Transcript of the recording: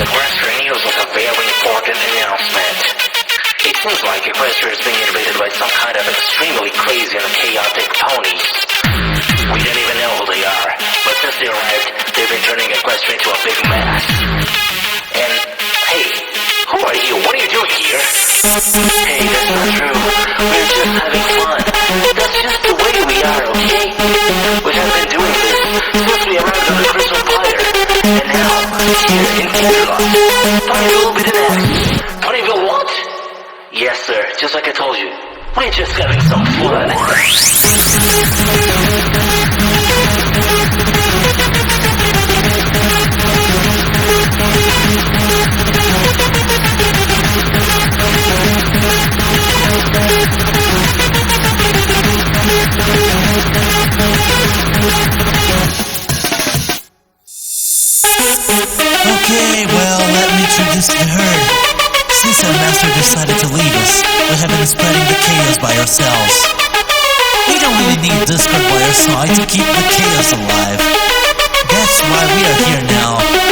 Equestria News with a very important announcement. It seems like Equestria is being invaded by some kind of extremely crazy and chaotic ponies. We don't even know who they are, but since they arrived, they've been turning Equestria into a big mess. And, hey, who are you? What are you doing here? Hey, that's not true. We're just having fun. That's just the way we are, okay? We have been doing this since we arrived on the Crystal Player. And now, here in Canterlot, Ponyville will be the next. Ponyville what? Yes, sir, just like I told you. We're just having some fun. Okay, well, let me introduce the herd. Since our master decided to leave us, we have been spreading the chaos by ourselves. We don't really need Discord by our side to keep the chaos alive. That's why we are here now.